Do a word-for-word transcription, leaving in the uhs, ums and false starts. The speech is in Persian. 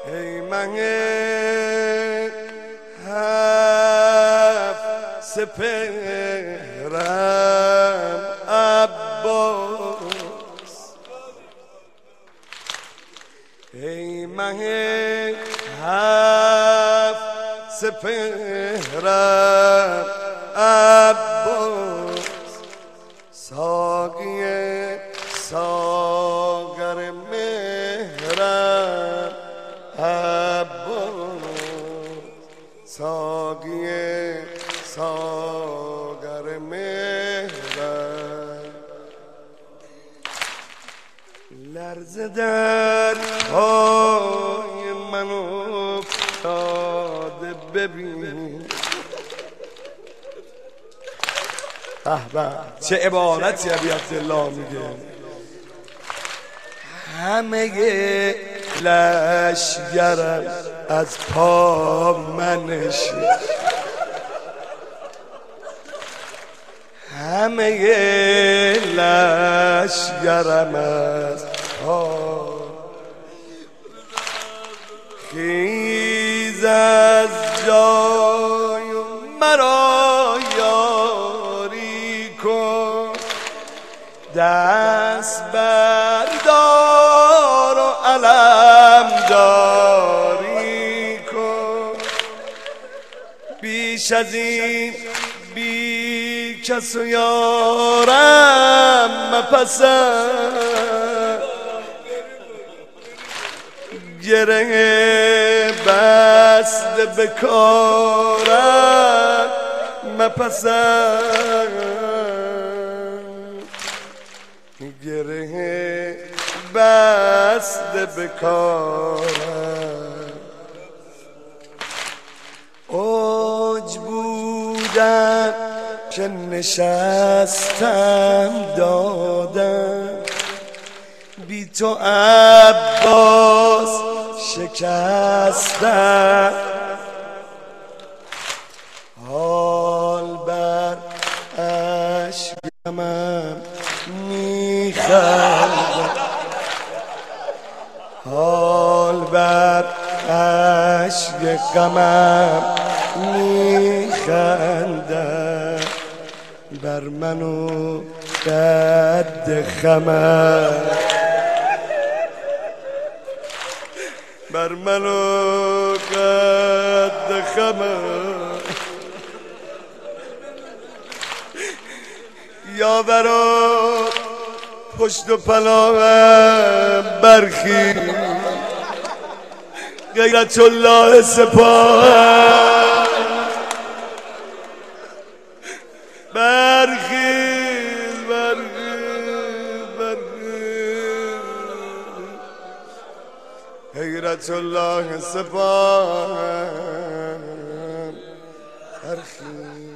ای من هفت سپهرم عباس، ای من هفت سپهرم عباس، ساقی ساغر مهرم عباس، ساقی ساغر مهرم. لرزه در پای من افتاده ببین، به به چه عبارتی ابی عبدالله میگه، همه لشگرم از پا منشین، همه لشگرم از پا، خیز از جای مرا یاری کن، دست بردار و علم داری کن، بیش از این بی کس و یارم مپسند، گره بسته به کارم مپسند، گره بسته به کارم. اوج بودم که نشستم دادم، بی تو عباس شکستم، حال بر اشکمم میخندم، حال بر اشک غمم میخندم، بر منو درد خمم، بر منو قد خمم، یا برا پشت و پناهم برخیز، غیرت الله سپاهم، برخیز برخیز برخیز، غیرت الله سپاهم، برخیز.